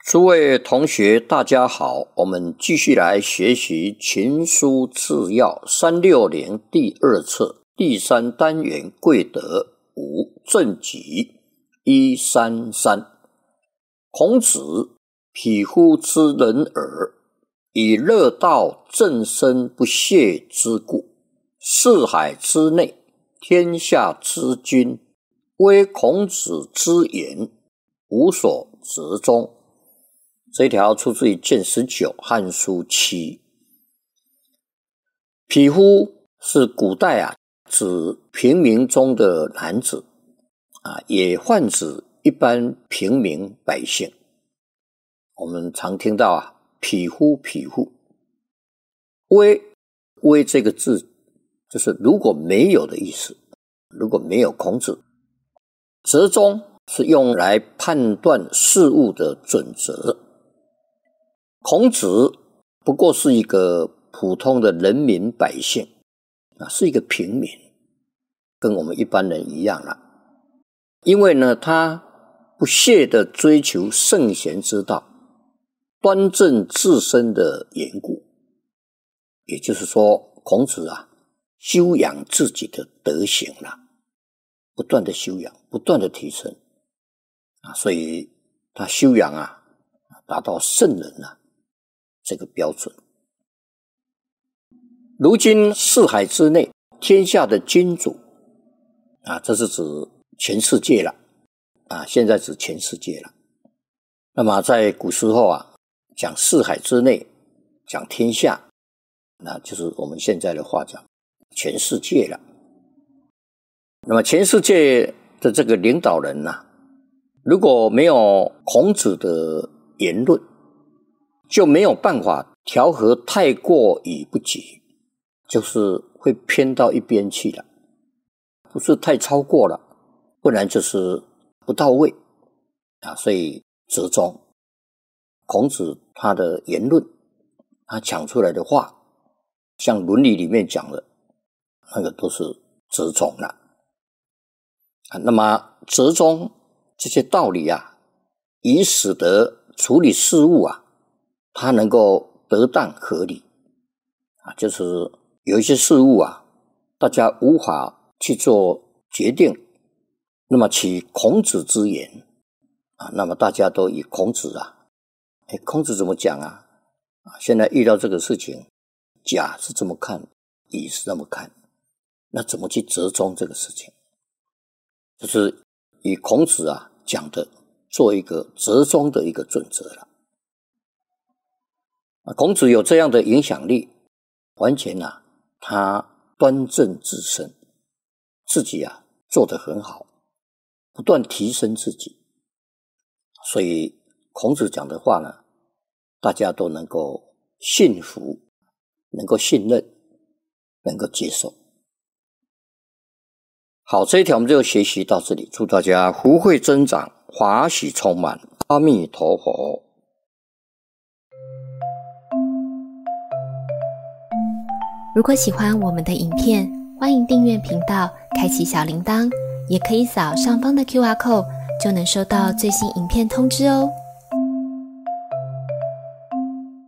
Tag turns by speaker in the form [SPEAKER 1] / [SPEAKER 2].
[SPEAKER 1] 诸位同学大家好，我们继续来学习群书治要360第二册第3单元贵德5正己133。孔子匹夫之人耳，以乐道正身不懈之故，四海之内，天下之君，惟孔子之言，无所折中。这一条出自于卷19汉书7。匹夫是古代指平民中的男子也泛指一般平民百姓。我们常听到匹夫匹夫，微这个字就是如果没有的意思，如果没有孔子。折中是用来判断事物的准则。孔子不过是一个普通的人民百姓是一个平民，跟我们一般人一样啦。因为呢，他不懈地追求圣贤之道，端正自身的缘故。也就是说，孔子修养自己的德行不断的修养，不断的提升所以他修养达到圣人这个标准。如今四海之内，天下的君主这是指全世界了现在指全世界了。那么在古时候讲四海之内，讲天下，那就是我们现在的话讲全世界了。那么全世界的这个领导人如果没有孔子的言论，就没有办法调和太过与不及，就是会偏到一边去了，不是太超过了，不然就是不到位所以折中。孔子他的言论，他讲出来的话，像《论语》里面讲的那个都是折中了那么折中这些道理以使得处理事物它能够得当合理就是有一些事物大家无法去做决定，那么取孔子之言那么大家都以孔子孔子怎么讲现在遇到这个事情，甲是这么看，乙是这么看，那怎么去折中这个事情，就是以孔子讲的做一个折中的一个准则了孔子有这样的影响力，完全他端正自身，自己做得很好，不断提升自己，所以孔子讲的话呢，大家都能够信服，能够信任，能够接受。好，这一条我们就学习到这里，祝大家福慧增长，法喜充满，阿弥陀佛。
[SPEAKER 2] 如果喜欢我们的影片，欢迎订阅频道，开启小铃铛，也可以扫上方的 QR code， 就能收到最新影片通知哦。